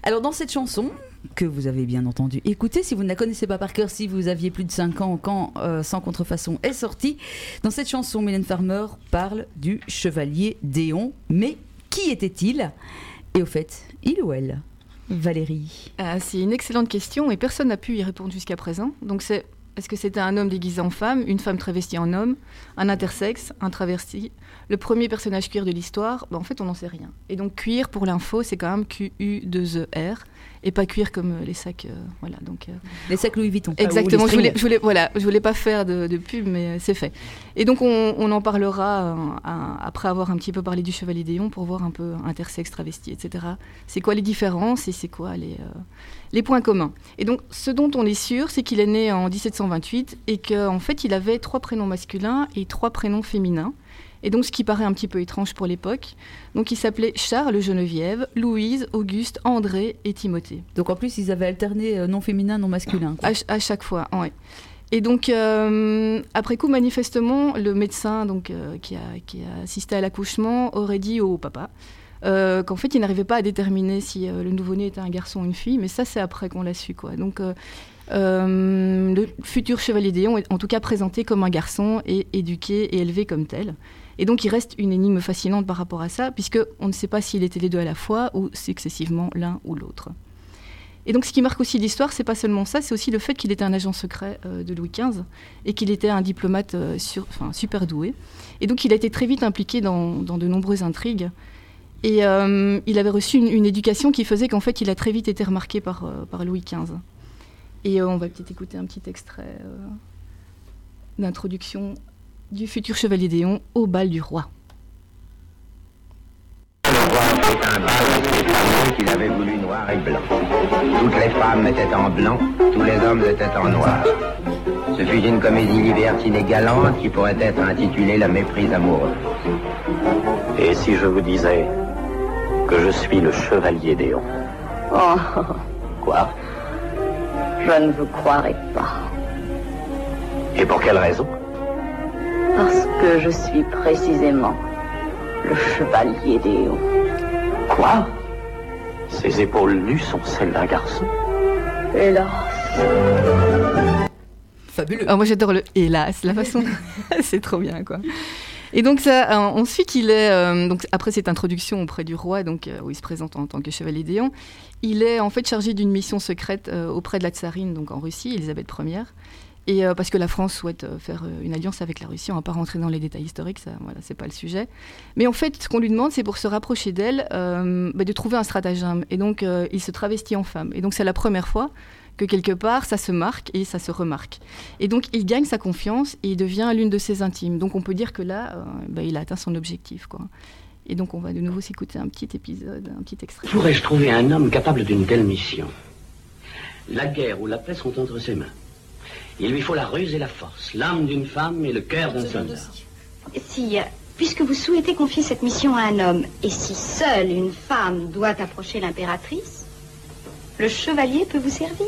Alors dans cette chanson, que vous avez bien entendu écouter, si vous ne la connaissez pas par cœur, si vous aviez plus de 5 ans quand Sans Contrefaçon est sorti, dans cette chanson, Mylène Farmer parle du chevalier Déon. Mais qui était-il ? Et au fait, il ou elle ? Valérie ? C'est une excellente question et personne n'a pu y répondre jusqu'à présent. Donc est-ce que c'était un homme déguisé en femme, une femme travestie en homme, un intersexe, un travesti, le premier personnage queer de l'histoire ? En fait, on n'en sait rien. Et donc queer, pour l'info, c'est quand même Q-U-2-E-R. Et pas cuire comme les sacs, voilà. Donc les sacs Louis Vuitton. Exactement. Je voulais pas faire de pub, mais c'est fait. Et donc on en parlera après avoir un petit peu parlé du chevalier Déon pour voir un peu intersexe, travesti, etc. C'est quoi les différences et c'est quoi les points communs. Et donc ce dont on est sûr, c'est qu'il est né en 1728 et qu'en fait il avait 3 prénoms masculins et 3 prénoms féminins. Et donc, ce qui paraît un petit peu étrange pour l'époque. Donc, il s'appelait Charles Geneviève, Louise, Auguste, André et Timothée. Donc, en plus, ils avaient alterné non féminin, non masculin. À chaque fois, oui. Et donc, après coup, manifestement, le médecin qui a assisté à l'accouchement aurait dit au papa qu'en fait, il n'arrivait pas à déterminer si le nouveau-né était un garçon ou une fille. Mais ça, c'est après qu'on l'a su, quoi. Donc, le futur chevalier Déon est en tout cas présenté comme un garçon et éduqué et élevé comme tel. Et donc, il reste une énigme fascinante par rapport à ça, puisqu'on ne sait pas s'il était les deux à la fois ou successivement l'un ou l'autre. Et donc, ce qui marque aussi l'histoire, c'est pas seulement ça, c'est aussi le fait qu'il était un agent secret de Louis XV et qu'il était un diplomate super doué. Et donc, il a été très vite impliqué dans de nombreuses intrigues. Et il avait reçu une éducation qui faisait qu'en fait, il a très vite été remarqué par Louis XV. Et on va peut-être écouter un petit extrait d'introduction du futur chevalier Déon au bal du roi. Le roi fait un bal avec les femmes qu'il avait voulu noir et blanc. Toutes les femmes étaient en blanc, tous les hommes étaient en noir. Ce fut une comédie libertine et galante qui pourrait être intitulée La méprise amoureuse. Et si je vous disais que je suis le chevalier Déon ? Oh, Quoi ? je ne vous croirais pas. Et pour quelle raison ? Parce que je suis précisément le chevalier Déon. Quoi ? Ses épaules nues sont celles d'un garçon ? Hélas. Fabuleux. Alors moi j'adore le hélas, la façon, c'est trop bien quoi. Et donc ensuite il est donc après cette introduction auprès du roi où il se présente en tant que chevalier Déon, il est en fait chargé d'une mission secrète auprès de la tsarine donc en Russie, Élisabeth Ier. Et parce que la France souhaite faire une alliance avec la Russie, on ne va pas rentrer dans les détails historiques, ça, voilà, c'est pas le sujet. Mais en fait, ce qu'on lui demande, c'est pour se rapprocher d'elle, de trouver un stratagème. Et donc, il se travestit en femme. Et donc, c'est la première fois que quelque part, ça se marque et ça se remarque. Et donc, il gagne sa confiance et il devient l'une de ses intimes. Donc, on peut dire que là, il a atteint son objectif, quoi. Et donc, on va de nouveau s'écouter un petit épisode, un petit extrait. Pourrais-je trouver un homme capable d'une telle mission ? La guerre ou la paix sont entre ses mains. Il lui faut la ruse et la force, l'âme d'une femme et le cœur d'un soldat. Si, puisque vous souhaitez confier cette mission à un homme, et si seule une femme doit approcher l'impératrice, le chevalier peut vous servir.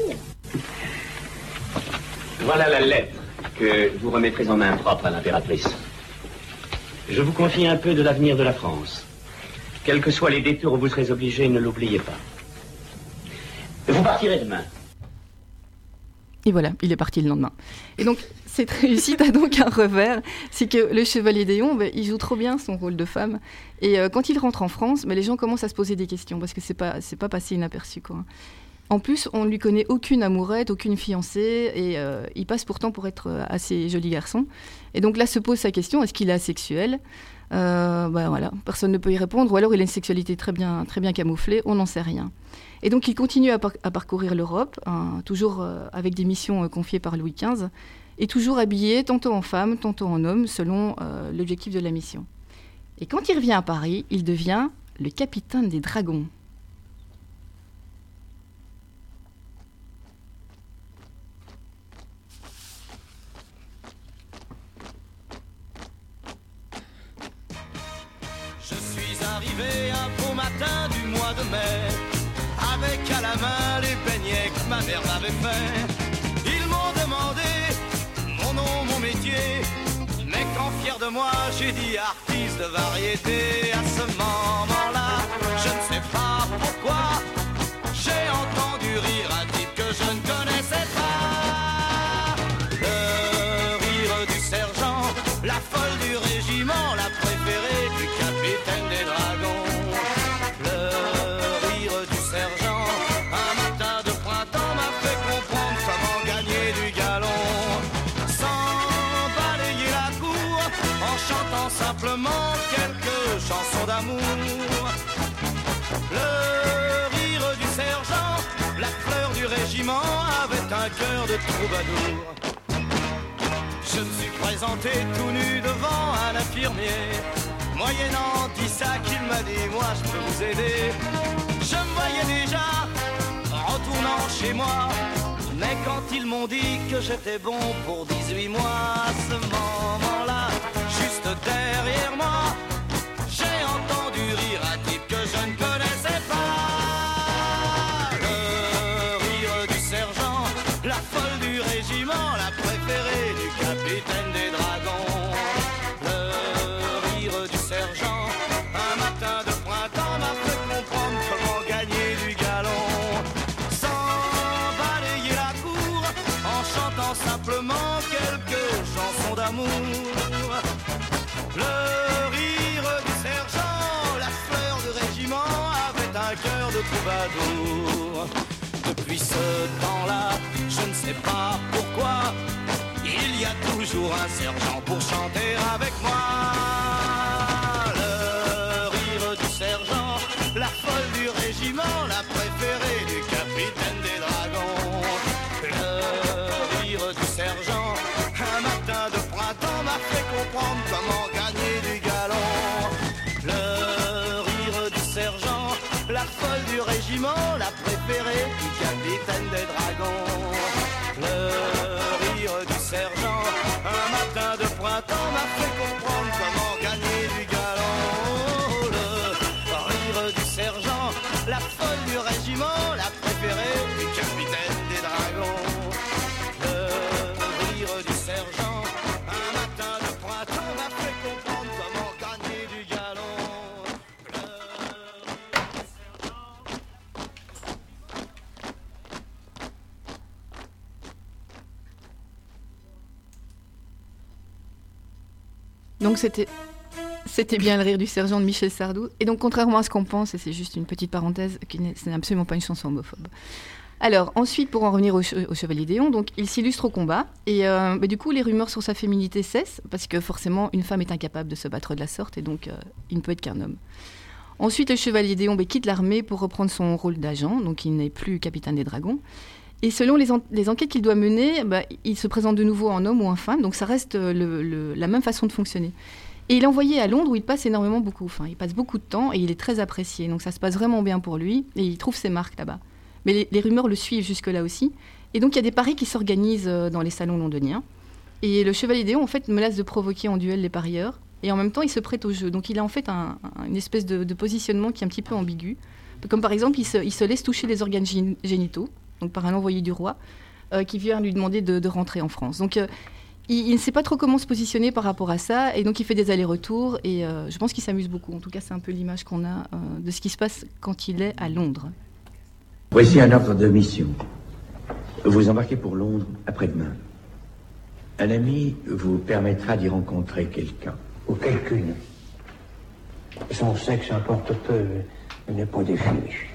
Voilà la lettre que vous remettrez en main propre à l'impératrice. Je vous confie un peu de l'avenir de la France. Quels que soient les détours où vous serez obligés, ne l'oubliez pas. Vous partirez demain. Et voilà, il est parti le lendemain. Et donc, cette réussite a donc un revers, c'est que le chevalier Déon, il joue trop bien son rôle de femme. Et quand il rentre en France, les gens commencent à se poser des questions, parce que c'est pas passé inaperçu, quoi. En plus, on ne lui connaît aucune amourette, aucune fiancée, et il passe pourtant pour être assez joli garçon. Et donc là se pose sa question, est-ce qu'il est asexuel ? Voilà, personne ne peut y répondre, ou alors il a une sexualité très bien camouflée, on n'en sait rien. Et donc il continue à parcourir l'Europe, toujours avec des missions confiées par Louis XV, et toujours habillé tantôt en femme, tantôt en homme, selon l'objectif de la mission. Et quand il revient à Paris, il devient le capitaine des dragons. Je suis arrivé un beau matin du mois de mai, avec à la main les beignets que ma mère m'avait fait. Ils m'ont demandé mon nom, mon métier, mais quand fier de moi j'ai dit artiste de variété. À ce moment-là, je ne sais pas pourquoi, je un cœur de troubadour. Je me suis présenté tout nu devant un infirmier. Moyennant 10 sacs, il m'a dit, moi je peux vous aider. Je me voyais déjà retournant chez moi. Mais quand ils m'ont dit que j'étais bon pour 18 mois, à ce moment-là, juste derrière moi, j'ai entendu rire un type que je ne connaissais pas. Le rire du sergent, la folle du régiment, la préférée du capitaine des dragons. Le rire du sergent, un matin de printemps m'a fait comprendre comment gagner du galon. Sans balayer la cour, en chantant simplement quelques chansons d'amour. Le rire du sergent, la fleur du régiment, avait un cœur de troubadour. Depuis ce temps-là, je ne sais pas pourquoi, il y a toujours un sergent pour chanter avec moi. Le rire du sergent, la folle du régiment, la préférée du capitaine des dragons. Le rire du sergent, un matin de printemps m'a fait comprendre comment gagner du galon. Le rire du sergent, la folle du régiment, la préférée du capitaine des dragons. Le rire du sergent, un matin de printemps m'a fait comprendre comment gagner du galon. Le rire du sergent, la folle du régiment, la préférée du capitaine des dragons. Le rire du sergent, un matin de printemps m'a fait comprendre comment gagner du galon. Le rire du sergent. Donc c'était bien le rire du sergent de Michel Sardou. Et donc contrairement à ce qu'on pense, et c'est juste une petite parenthèse, ce n'est absolument pas une chanson homophobe. Alors ensuite, pour en revenir au Chevalier d'Éon, donc il s'illustre au combat. Et du coup, les rumeurs sur sa féminité cessent, parce que forcément, une femme est incapable de se battre de la sorte, et donc il ne peut être qu'un homme. Ensuite, le Chevalier d'Éon quitte l'armée pour reprendre son rôle d'agent, donc il n'est plus capitaine des dragons. Et selon les enquêtes qu'il doit mener, il se présente de nouveau en homme ou en femme, donc ça reste la même façon de fonctionner. Et il est envoyé à Londres où il passe énormément beaucoup. Enfin, il passe beaucoup de temps et il est très apprécié. Donc ça se passe vraiment bien pour lui et il trouve ses marques là-bas. Mais les rumeurs le suivent jusque-là aussi. Et donc il y a des paris qui s'organisent dans les salons londoniens. Et le Chevalier d'Éon, en fait, menace de provoquer en duel les parieurs. Et en même temps, il se prête au jeu. Donc il a en fait une espèce de positionnement qui est un petit peu ambigu. Comme par exemple, il se laisse toucher les organes génitaux, donc par un envoyé du roi, qui vient lui demander de rentrer en France. Donc il ne sait pas trop comment se positionner par rapport à ça, et donc il fait des allers-retours, et je pense qu'il s'amuse beaucoup. En tout cas, c'est un peu l'image qu'on a de ce qui se passe quand il est à Londres. Voici un ordre de mission. Vous embarquez pour Londres après-demain. Un ami vous permettra d'y rencontrer quelqu'un. Ou quelqu'une. Son sexe importe peu, il n'est pas défini.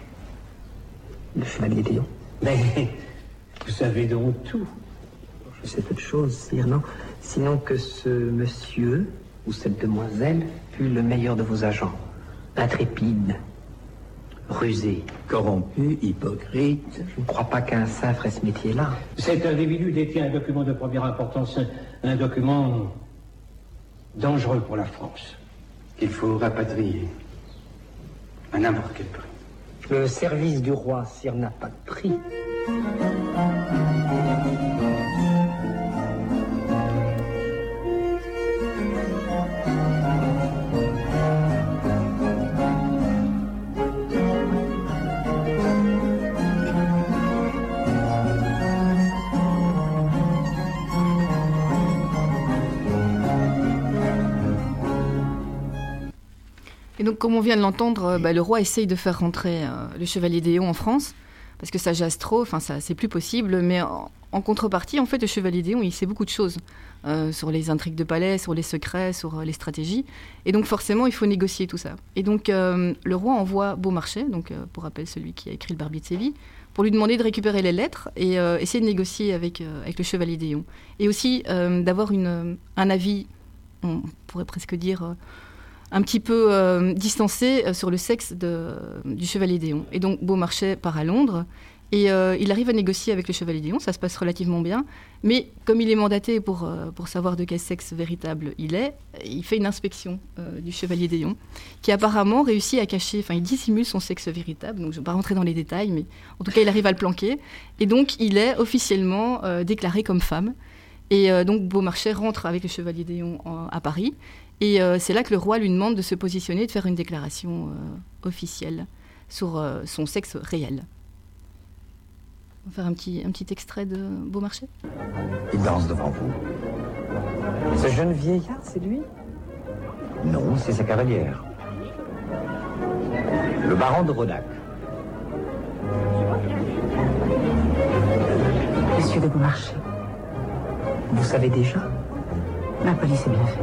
Le Chevalier d'Éon. Mais vous savez donc tout. Je sais peu de choses, sire, non. Sinon que ce monsieur, ou cette demoiselle, fut le meilleur de vos agents. Intrépide, rusé, Corrompu, hypocrite. je ne crois pas qu'un saint ferait ce métier-là. Cet individu détient un document de première importance, un document dangereux pour la France. Qu'il faut rapatrier à n'importe quel prix. Le service du roi, sire, n'a pas de prix. Et donc, comme on vient de l'entendre, le roi essaye de faire rentrer le Chevalier d'Éon en France, parce que ça jase trop, enfin, ça, c'est plus possible. Mais en contrepartie, en fait, le Chevalier d'Éon, il sait beaucoup de choses sur les intrigues de palais, sur les secrets, sur les stratégies. Et donc, forcément, il faut négocier tout ça. Et donc, le roi envoie Beaumarchais, donc, pour rappel, celui qui a écrit le Barbier de Séville, pour lui demander de récupérer les lettres et essayer de négocier avec le Chevalier d'Éon. Et aussi d'avoir un avis, on pourrait presque dire... un petit peu distancé sur le sexe du Chevalier d'Éon. Et donc Beaumarchais part à Londres Et il arrive à négocier avec le chevalier d'Éon, ça se passe relativement bien. Mais comme il est mandaté pour savoir de quel sexe véritable il est, il fait une inspection du chevalier d'Éon, qui apparemment réussit à cacher, enfin il dissimule son sexe véritable, donc je ne vais pas rentrer dans les détails, mais en tout cas il arrive à le planquer. Et donc il est officiellement déclaré comme femme. Et donc Beaumarchais rentre avec le chevalier d'Éon à Paris. Et c'est là que le roi lui demande de se positionner, de faire une déclaration officielle sur son sexe réel. On va faire un petit extrait de Beaumarchais. Il danse devant vous. Ce jeune vieillard, c'est lui? Non, c'est sa cavalière. Le baron de Rodach. Monsieur de Beaumarchais, vous savez déjà? Ma police est bien faite.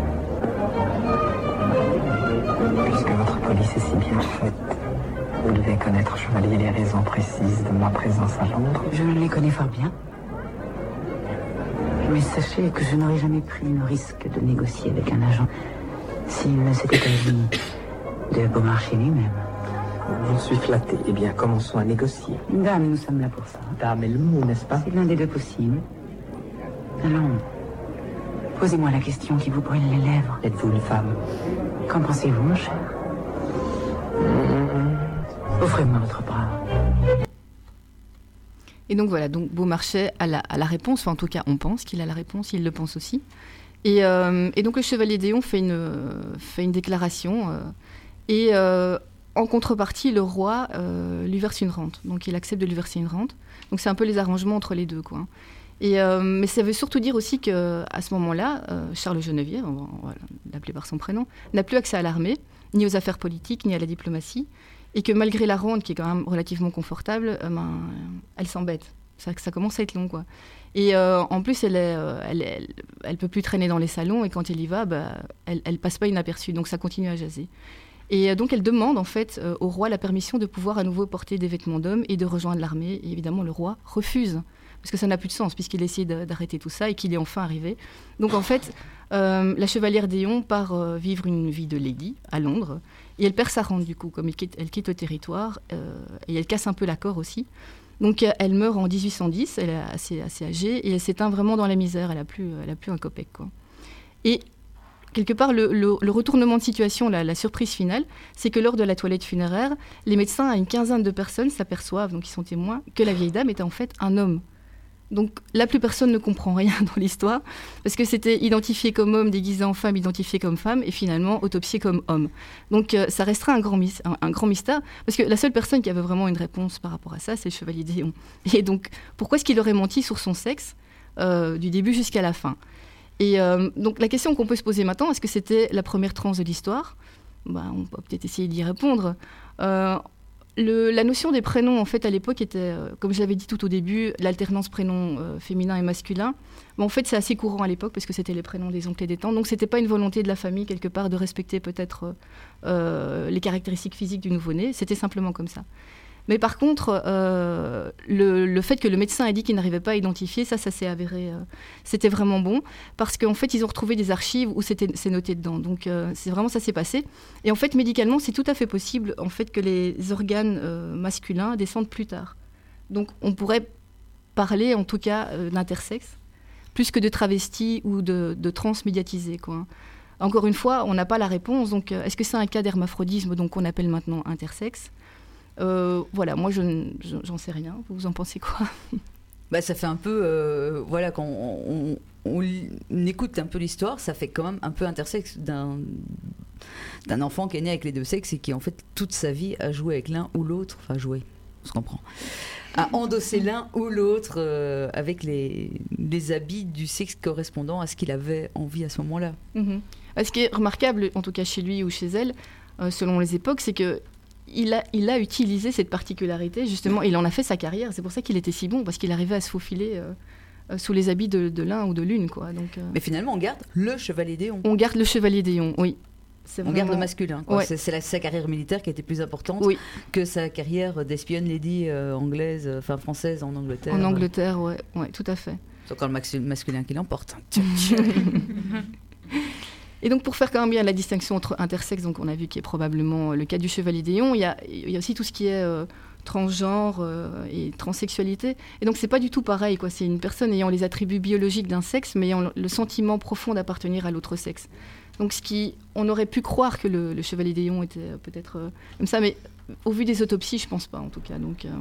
Puisque votre police est si bien faite, vous devez connaître, chevalier, les raisons précises de ma présence à Londres. Je les connais fort bien. Mais sachez que je n'aurais jamais pris le risque de négocier avec un agent s'il ne s'était agi de Beaumarchais lui-même. Je suis flatté. Eh bien, commençons à négocier. Dame, nous sommes là pour ça. Dame est le mot, n'est-ce pas? C'est l'un des deux possibles. Allons, posez-moi la question qui vous brûle les lèvres. Êtes-vous une femme? Qu'en pensez-vous, mon cher? Offrez-moi votre bras. Et donc voilà, donc Beaumarchais a la réponse, enfin en tout cas on pense qu'il a la réponse, il le pense aussi. Et donc le chevalier d'Éon fait une déclaration et en contrepartie le roi lui verse une rente. Donc il accepte de lui verser une rente. Donc c'est un peu les arrangements entre les deux, quoi. Et, mais ça veut surtout dire aussi qu'à ce moment-là, Charles Geneviève, on va l'appeler par son prénom, n'a plus accès à l'armée, ni aux affaires politiques, ni à la diplomatie. Et que malgré la rente, qui est quand même relativement confortable, elle s'embête. Ça commence à être long, quoi. Et en plus, elle peut plus traîner dans les salons, et quand elle y va, elle passe pas inaperçue, donc ça continue à jaser. Et donc elle demande en fait au roi la permission de pouvoir à nouveau porter des vêtements d'homme et de rejoindre l'armée. Et évidemment, le roi refuse, parce que ça n'a plus de sens, puisqu'il essaie d'arrêter tout ça et qu'il est enfin arrivé. Donc en fait, la chevalière d'Éon part vivre une vie de lady à Londres. Et elle perd sa rente, du coup, comme elle quitte le territoire, et elle casse un peu l'accord aussi. Donc elle meurt en 1810, elle est assez âgée, et elle s'éteint vraiment dans la misère, elle a plus un copec, quoi. Et quelque part, le retournement de situation, la surprise finale, c'est que lors de la toilette funéraire, les médecins, à une quinzaine de personnes, s'aperçoivent, donc ils sont témoins, que la vieille dame était en fait un homme. Donc là, plus personne ne comprend rien dans l'histoire, parce que c'était identifié comme homme, déguisé en femme, identifié comme femme, et finalement autopsié comme homme. Donc ça restera un grand mystère, parce que la seule personne qui avait vraiment une réponse par rapport à ça, c'est le chevalier d'Éon. Et donc, pourquoi est-ce qu'il aurait menti sur son sexe, du début jusqu'à la fin? Et donc la question qu'on peut se poser maintenant, est-ce que c'était la première transe de l'histoire? On peut peut-être essayer d'y répondre. La notion des prénoms, en fait, à l'époque, était, comme je l'avais dit tout au début, l'alternance prénoms féminin et masculin. En fait, c'est assez courant à l'époque, parce que c'était les prénoms des oncles et des tantes. Donc, ce n'était pas une volonté de la famille, quelque part, de respecter peut-être les caractéristiques physiques du nouveau-né. C'était simplement comme ça. Mais par contre, le fait que le médecin ait dit qu'il n'arrivait pas à identifier, ça s'est avéré, c'était vraiment bon, parce qu'en fait, ils ont retrouvé des archives où c'est noté dedans. Donc, c'est vraiment ça s'est passé. Et en fait, médicalement, c'est tout à fait possible, en fait, que les organes masculins descendent plus tard. Donc, on pourrait parler, en tout cas, d'intersexe, plus que de travesti ou de trans médiatisé, quoi. Encore une fois, on n'a pas la réponse. Donc, est-ce que c'est un cas d'hermaphrodisme, donc qu'on appelle maintenant intersexe? Voilà, moi j'en sais rien. Vous en pensez quoi? Ça fait un peu, quand on écoute un peu l'histoire, ça fait quand même un peu intersexe d'un enfant qui est né avec les deux sexes et qui en fait toute sa vie a joué avec l'un ou l'autre, enfin joué, on se comprend, a endossé l'un ou l'autre avec les habits du sexe correspondant à ce qu'il avait envie à ce moment-là. Ce qui est remarquable, en tout cas chez lui ou chez elle, selon les époques, c'est que il a utilisé cette particularité, justement, il en a fait sa carrière. C'est pour ça qu'il était si bon, parce qu'il arrivait à se faufiler sous les habits de l'un ou de l'une, quoi. Donc, mais finalement, on garde le chevalier d'Éon. On garde le chevalier d'Éon, oui. On garde le masculin, quoi. Ouais. C'est sa carrière militaire qui a été plus importante que sa carrière d'espionne lady anglaise, enfin française en Angleterre. En Angleterre, ouais, tout à fait. C'est encore le masculin qui l'emporte. Et donc, pour faire quand même bien la distinction entre intersexe, donc on a vu qu'il y a probablement le cas du chevalier d'Éon, il y a aussi tout ce qui est transgenre et transsexualité. Et donc c'est pas du tout pareil, quoi. C'est une personne ayant les attributs biologiques d'un sexe, mais ayant le sentiment profond d'appartenir à l'autre sexe. Donc on aurait pu croire que le chevalier d'Éon était peut-être comme ça, mais au vu des autopsies, je pense pas en tout cas.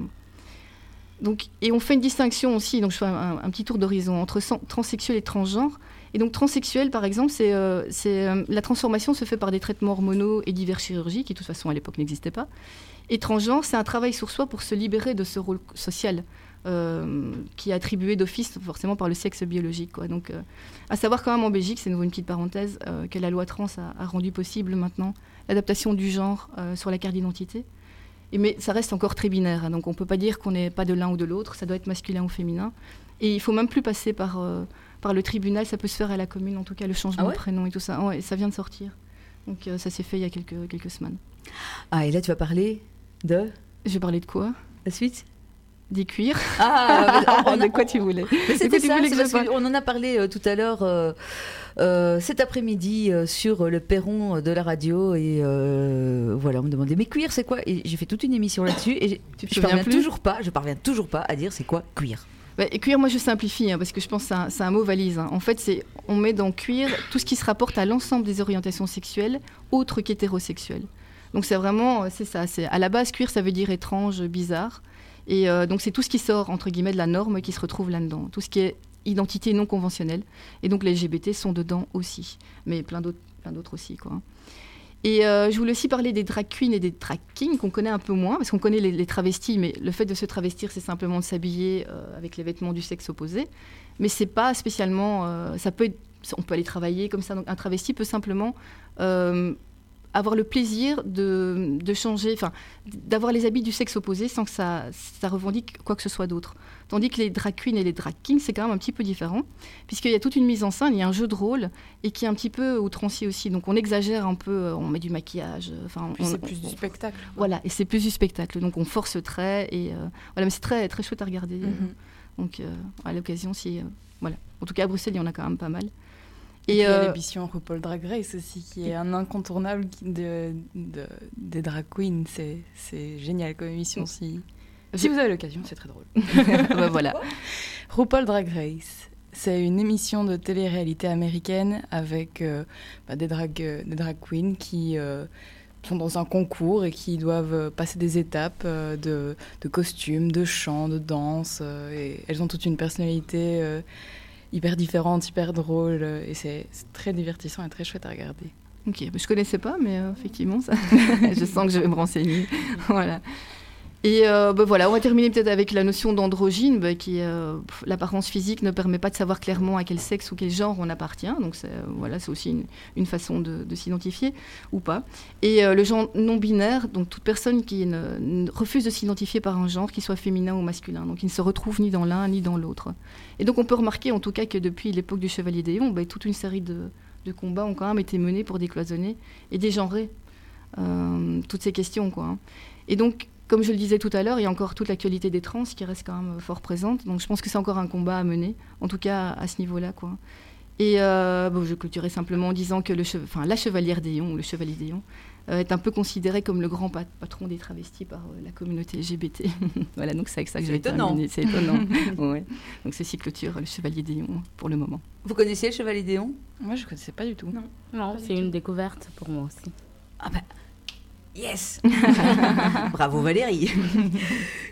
Donc, et on fait une distinction aussi, donc je fais un petit tour d'horizon entre transsexuel et transgenre. Et donc transsexuel, par exemple, la transformation se fait par des traitements hormonaux et divers chirurgies, qui de toute façon à l'époque n'existaient pas. Et transgenre, c'est un travail sur soi pour se libérer de ce rôle social qui est attribué d'office forcément par le sexe biologique, quoi. Donc, à savoir quand même en Belgique, c'est nouveau une petite parenthèse, que la loi trans a rendu possible maintenant l'adaptation du genre sur la carte d'identité. Mais ça reste encore très binaire, hein, donc on ne peut pas dire qu'on n'est pas de l'un ou de l'autre, ça doit être masculin ou féminin. Et il ne faut même plus passer par le tribunal, ça peut se faire à la commune, en tout cas le changement de prénom et tout ça. Ouais, ça vient de sortir. Donc ça s'est fait il y a quelques semaines. Ah, et là tu vas parler de... Je vais parler de quoi ? La suite ? Des cuirs. De quoi tu voulais ? C'était ça, on en a parlé tout à l'heure cet après-midi sur le perron de la radio et voilà, on me demandait mais cuir c'est quoi ? Et j'ai fait toute une émission là-dessus et je parviens toujours pas à dire c'est quoi cuir. Et cuir, moi je simplifie parce que je pense que c'est un mot valise. Hein. En fait, on met dans cuir tout ce qui se rapporte à l'ensemble des orientations sexuelles autres qu'hétérosexuelles. Donc c'est vraiment, c'est ça. À la base, cuir ça veut dire étrange, bizarre. Et donc c'est tout ce qui sort entre guillemets de la norme qui se retrouve là-dedans, tout ce qui est identité non conventionnelle. Et donc les LGBT sont dedans aussi, mais plein d'autres aussi, quoi. Et je voulais aussi parler des drag queens et des drag kings qu'on connaît un peu moins, parce qu'on connaît les travestis, mais le fait de se travestir, c'est simplement de s'habiller avec les vêtements du sexe opposé. Mais c'est pas spécialement, on peut aller travailler comme ça. Donc un travesti peut simplement avoir le plaisir de changer, d'avoir les habits du sexe opposé sans que ça revendique quoi que ce soit d'autre. Tandis que les drag queens et les drag kings, c'est quand même un petit peu différent, puisqu'il y a toute une mise en scène, il y a un jeu de rôle, et qui est un petit peu outrancier aussi. Donc on exagère un peu, on met du maquillage. C'est plus du spectacle. Voilà, et c'est plus du spectacle. Donc on force le trait, et voilà, mais c'est très, très chouette à regarder. Donc à l'occasion, voilà. En tout cas, à Bruxelles, il y en a quand même pas mal. Et il y a l'émission RuPaul Drag Race aussi, qui est un incontournable des drag queens. C'est génial comme émission. Si vous avez l'occasion, c'est très drôle. Voilà. RuPaul Drag Race, c'est une émission de télé-réalité américaine avec des drag queens qui sont dans un concours et qui doivent passer des étapes de costumes, de chant, de danse. Et elles ont toute une personnalité hyper différente, hyper drôle, et c'est très divertissant et très chouette à regarder. Ok, je connaissais pas, mais effectivement, ça, je sens que je vais me renseigner. Voilà. Et voilà, on va terminer peut-être avec la notion d'androgyne, qui l'apparence physique ne permet pas de savoir clairement à quel sexe ou quel genre on appartient. Donc c'est aussi une façon de s'identifier ou pas. Et le genre non binaire, donc toute personne qui refuse de s'identifier par un genre, qu'il soit féminin ou masculin. Donc il ne se retrouve ni dans l'un ni dans l'autre. Et donc on peut remarquer en tout cas que depuis l'époque du Chevalier d'Éon, toute une série de combats ont quand même été menés pour décloisonner et dégenrer toutes ces questions, quoi, hein. Et donc, comme je le disais tout à l'heure, il y a encore toute l'actualité des trans qui reste quand même fort présente. Donc je pense que c'est encore un combat à mener, en tout cas à ce niveau-là, quoi. Et je clôturais simplement en disant que la chevalière d'Éon, ou le chevalier d'Éon, est un peu considéré comme le grand patron des travestis par la communauté LGBT. Voilà, donc c'est avec ça que je vais terminer. C'est étonnant. Ouais. Donc ceci clôture le chevalier d'Éon pour le moment. Vous connaissiez le chevalier d'Éon ? Moi, je ne connaissais pas du tout. Non, c'est une découverte pour moi aussi. Ah bah... Yes. Bravo Valérie.